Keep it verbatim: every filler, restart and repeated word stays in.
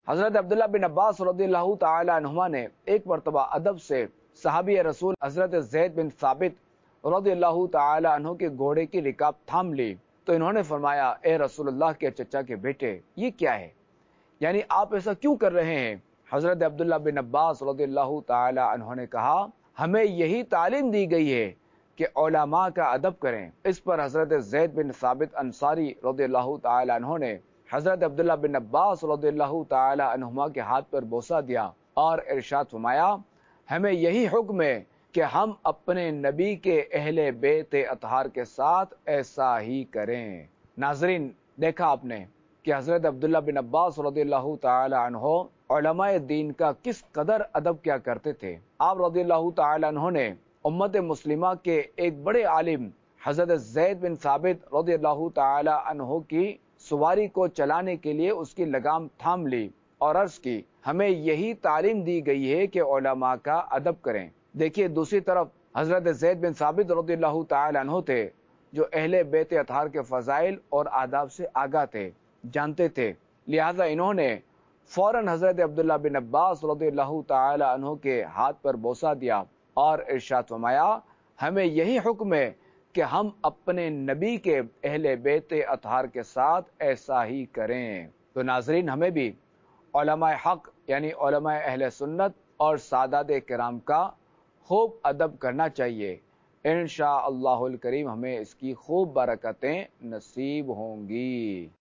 حضرت عبداللہ بن عباس رضی اللہ تعالی عنہما نے ایک مرتبہ ادب سے صحابی رسول حضرت زید بن ثابت رضی اللہ تعالی عنہ کے گھوڑے کی رکاب تھام لی تو انہوں نے فرمایا، اے رسول اللہ کے چچا کے بیٹے، یہ کیا ہے؟ یعنی آپ ایسا کیوں کر رہے ہیں؟ حضرت عبداللہ بن عباس رضی اللہ تعالی عنہ نے کہا، ہمیں یہی تعلیم دی گئی ہے کہ علماء کا ادب کریں۔ اس پر حضرت زید بن ثابت انصاری رضی اللہ تعالی عنہ نے حضرت عبداللہ بن عباس رضی اللہ تعالی عنہما کے ہاتھ پر بوسہ دیا اور ارشاد فرمایا، ہمیں یہی حکم ہے کہ ہم اپنے نبی کے اہل بیت اطہار کے ساتھ ایسا ہی کریں۔ ناظرین، دیکھا آپ نے کہ حضرت عبداللہ بن عباس رضی اللہ تعالی عنہ علماء دین کا کس قدر ادب کیا کرتے تھے۔ آپ رضی اللہ تعالی عنہ نے امت مسلمہ کے ایک بڑے عالم حضرت زید بن ثابت رضی اللہ تعالی عنہ کی سواری کو چلانے کے لیے اس کی لگام تھام لی اور عرض کی، ہمیں یہی تعلیم دی گئی ہے کہ علماء کا ادب کریں۔ دیکھیے دوسری طرف حضرت زید بن ثابت رضی اللہ تعالی عنہ تھے جو اہل بیت اطہار کے فضائل اور آداب سے آگاہ تھے، جانتے تھے، لہذا انہوں نے فوراً حضرت عبداللہ بن عباس رضی اللہ تعالی عنہ کے ہاتھ پر بوسہ دیا اور ارشاد فرمایا، ہمیں یہی حکم ہے کہ ہم اپنے نبی کے اہل بیت اطہار کے ساتھ ایسا ہی کریں۔ تو ناظرین، ہمیں بھی علماء حق یعنی علماء اہل سنت اور سادات کرام کا خوب ادب کرنا چاہیے۔ انشاءاللہ الکریم ہمیں اس کی خوب برکتیں نصیب ہوں گی۔